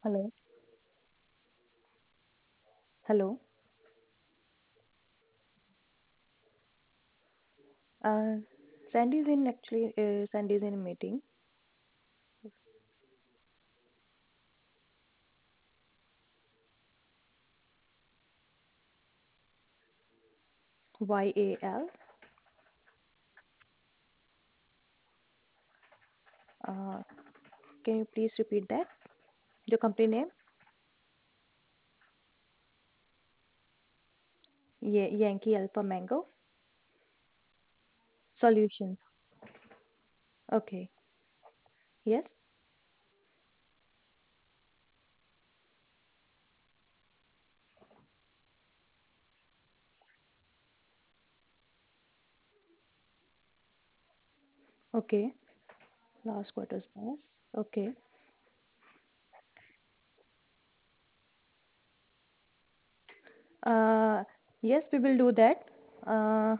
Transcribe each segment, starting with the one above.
Hello. Hello. Uh, Sandy's in a meeting. YAL. Uh, can you please repeat that? Your company name? Yankee Alpha Mango Solutions. Okay. Yes. Okay. Last quarter's bonus. Okay. Uh, yes, we will do that. Uh,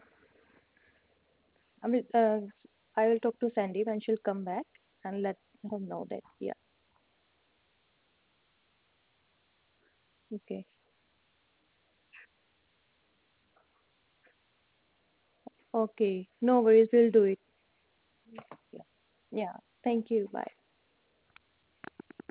I will. I will talk to Sandy when she'll come back and let her know that. Yeah. Okay. Okay. No worries. We'll do it. Yeah. Yeah. Thank you. Bye.